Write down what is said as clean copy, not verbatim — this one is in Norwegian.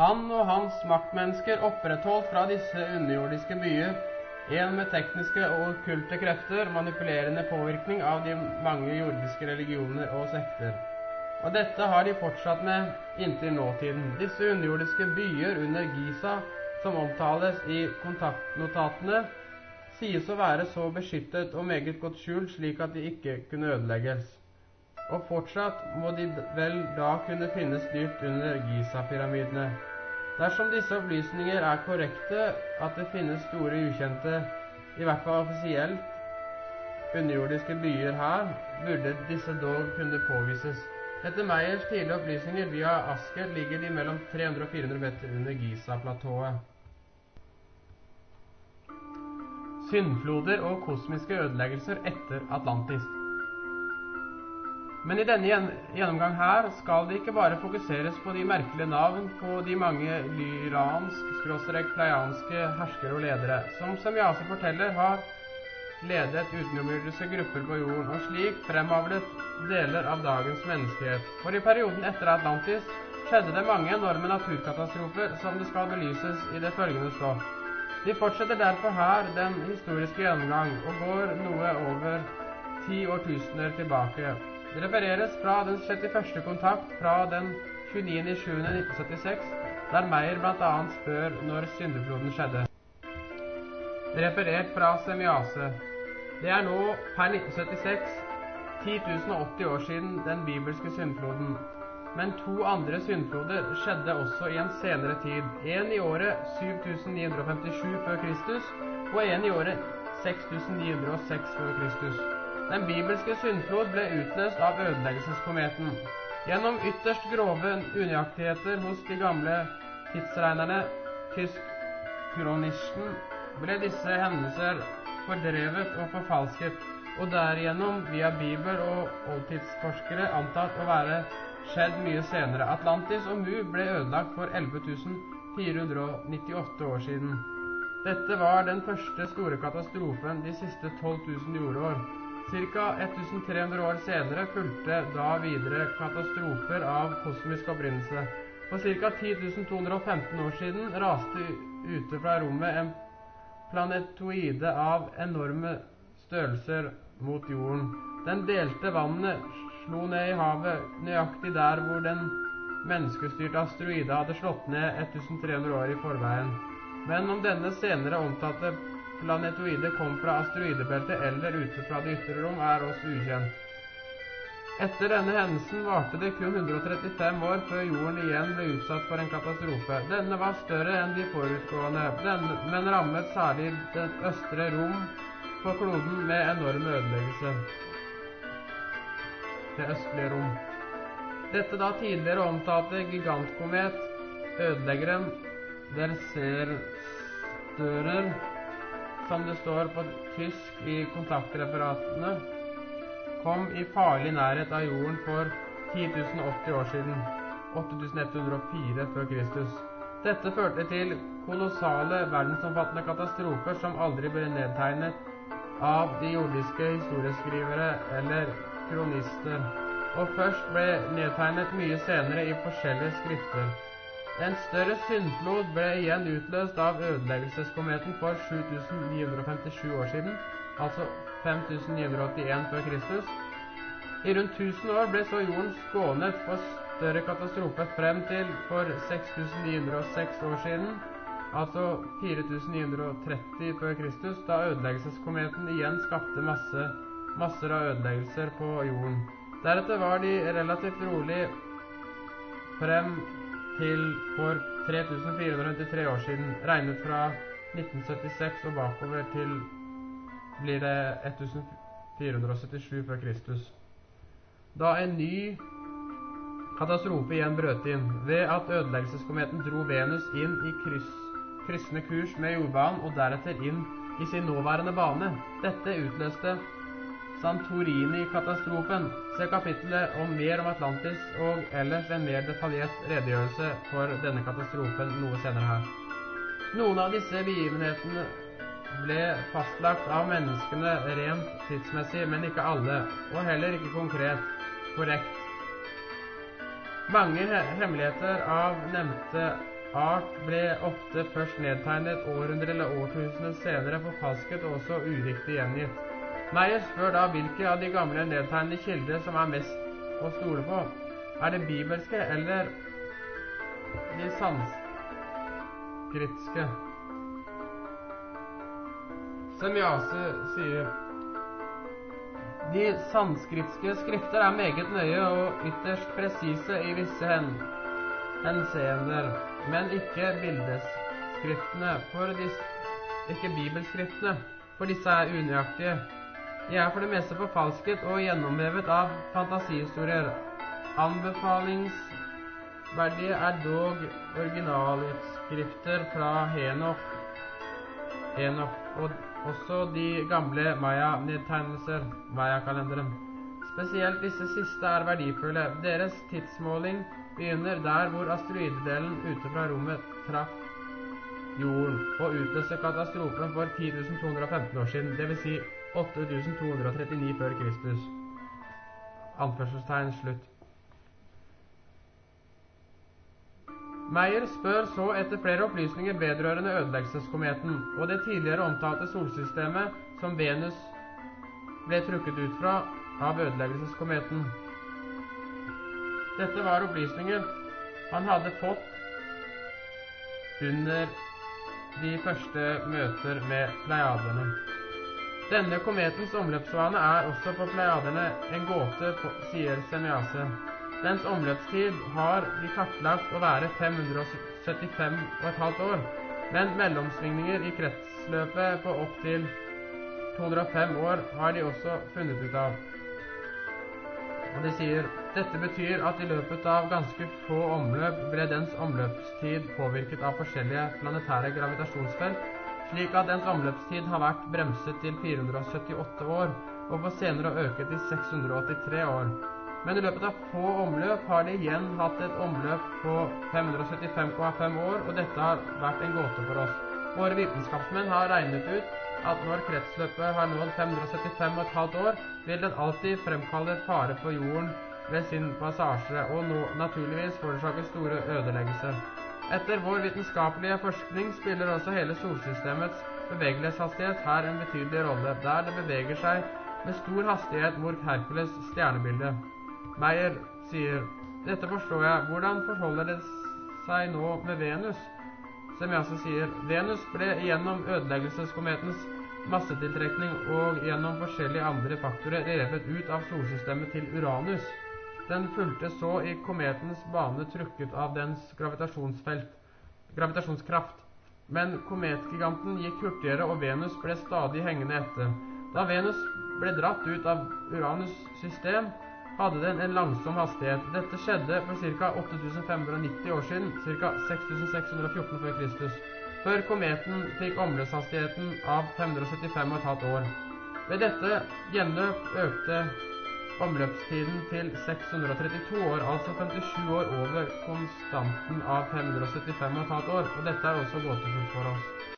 Han og hans maktmennesker opprettholdt fra disse underjordiske byer en med tekniske og okkulte krefter manipulerende påvirkning av de mange jordiske religioner og sekter. Og dette har de fortsatt med inntil nåtiden. Disse underjordiske byer under Giza, som omtales i kontaktnotatene, sies å være så beskyttet og meget godt skjult slik at de ikke kunne ødelegges. Og fortsatt må de vel da kunne finnes dypt under Giza-pyramidene. Dersom disse opplysninger er korrekte, at det finnes store ukjente, i hvert fall offisielt, underjordiske byer her, burde disse dog kunne påvises. Etter Meyers tidlige opplysninger via Asker ligger de mellom 300 og 400 meter under Giza-platået. Syndfloder og kosmiske ødeleggelser etter Atlantis. Men i denne gjennomgang her skal det ikke bare fokuseres på de merkelige navn på de mange lyransk-pleianske herskere og ledere, som Semjase forteller har ledet utenomjordiske grupper på jorden, og slik fremavlet deler av dagens menneskehet. For i perioden etter Atlantis skjedde det mange enorme naturkatastrofer som det skal belyses i det følgende stoff. Vi fortsetter derfor her den historiske gjennomgang og går noe over 10 årtusener tilbake. Det refereres fra den 71. kontakt fra den 29.7.1976, der Meyer blant annet spør når syndefloden skjedde. Referert fra Semjase. Det er nå per 1976 10.080 år siden den bibelske syndfloden. Men 2 andre syndfloder skjedde også i en senere tid. En i året 7957 før Kristus, og en i året 6906 før Kristus. Den bibelske syndflod ble utløst av ødeleggelseskometen. Gjennom ytterst grove unøyaktigheter hos de gamle tidsregnerne, tysk-kronisten, ble disse hendelser fordrevet og forfalsket, og derigjennom via bibel- og oldtidsforskere antatt å være skjedd mye senere. Atlantis og Mu ble ødelagt for 11.498 år siden. Dette var den første store katastrofen de siste 12.000 jordår. Cirka 1300 år senere fulgte da videre katastrofer av kosmisk opprinnelse. For ca. 10.215 år siden raste ute fra rommet en planetoide av enorme størrelser mot jorden. Den delte vannet, slo ned i havet, nøyaktig der hvor den menneskestyrte asteroide hadde slått ned 1300 år i forveien. Men om denne senere omtalte planetoide kom fra asteroidebeltet eller ute fra det ytre rom, er oss ukjent. Etter denne hendelsen varte det kun 135 år før jorden igjen ble utsatt for en katastrofe. Denne var større enn de forutgående, men rammet særlig det østre rom på kloden med enorme ødeleggelse. Det østlige rom. Dette da tidligere omtalte gigantkomet, ødeleggeren, der ser stører, som det står på tysk i kontaktreferatene, kom i farlig nærhet av jorden for 10.080 år siden, 8.104 før Kristus. Dette førte til kolossale verdensomfattende katastrofer som aldri ble nedtegnet av de jordiske historieskrivere eller kronister, og først ble nedtegnet mye senere i forskjellige skrifter. En større syndflod ble igjen utløst av ødeleggelseskometen for 7.957 år siden, altså 5.981 før Kristus. I rundt 1000 år ble så jorden skånet for større katastrofe frem til for 6.906 år siden, altså 4.930 før Kristus, da ødeleggelseskometen igjen skapte masser av ødeleggelser på jorden. Deretter var de relativt rolig frem til for 3.453 år siden, regnet fra 1976 og bakover til blir det 1477 før Kristus. Da en ny katastrofe igjen brøt inn, ved at ødeleggelseskometen dro Venus inn i kryssende kurs med jordbanen og deretter inn i sin nåværende bane. Dette utløste Santorini-katastrofen. Se kapittelet om mer om Atlantis og ellers en mer detaljert redegjørelse for denne katastrofen noe senere her. Noen av disse begivenhetene ble fastlagt av menneskene rent tidsmessig, men ikke alle, og heller ikke korrekt. Mange hemmeligheter av nevnte art ble ofte først nedtegnet århundrer eller årtusener senere, forfalsket og også uriktig gjengitt. Meyer spør da hvilke av de gamle nedtegnede kilder som er mest å stole på. Er det bibelske eller de sanskritske? Semjase sier: de sanskritske skrifter er meget nøye og ytterst presise i visse henseender, men ikke bibelskriftene, for disse er unøyaktige. De er for det meste forfalsket og gjennomhevet av fantasihistorier. Anbefalingsverdige er dog originalutskrifter fra Henok og også de gamle Maya-nedtegnelser, Maya-kalenderen. Spesielt disse siste er verdifulle. Deres tidsmåling begynner der hvor asteroidedelen ute fra rommet traff jorden og utløste katastrofen for 10.215 år siden, det vil si 8.239 før Kristus. Anførselstegn slutt. Meyer spør så etter flere opplysninger vedrørende ødeleggelseskometen og det tidligere omtalte solsystemet som Venus ble trukket ut fra av ødeleggelseskometen. Dette var opplysninger han hadde fått under de første møter med Pleiaderne. Denne kometens omløpsbane er også for Pleiaderne en gåte, sier Semjase. Dens omløpstid har de kartlagt å være 575,5 år, men mellomsvingninger i kretsløpet på opp til 205 år har de også funnet ut av. Og de sier, dette betyr at i løpet av ganske få omløp ble dens omløpstid påvirket av forskjellige planetære gravitasjonsfelt, slik at dens omløpstid har vært bremset til 478 år, og for senere å øke til 683 år. Men i løpet av få omløp har de igjen hatt et omløp på 575,5 år, og dette har vært en gåte for oss. Våre vitenskapsmenn har regnet ut at når kretsløpet har nådd 575,5 år, vil den alltid fremkalle fare for jorden ved sin passasje, og nå naturligvis forårsake store ødeleggelser. Etter vår vitenskapelige forskning spiller også hele solsystemets bevegeleshastighet her en betydelig rolle, der det beveger seg med stor hastighet mot Herkules stjernebilde. Meyer sier, dette forstår jeg, hvordan forholder det seg nå med Venus? Semjase sier, Venus ble gjennom ødeleggelseskometens massetiltrekning og gjennom forskjellige andre faktorer revet ut av solsystemet til Uranus. Den fulgte så i kometens bane trukket av dens gravitasjonskraft. Men kometgiganten gikk hurtigere, og Venus ble stadig hengende etter. Da Venus ble dratt ut av Uranus' system, hadde den en langsom hastighet. Dette skjedde for ca. 8590 år siden, ca. 6614 før Kristus, før kometen fikk omløpshastigheten av 575,5 år. Ved dette gjenløp økte omløpstiden til 632 år, altså 57 år over konstanten av 575,5 år, og dette er også gåtefullt for oss.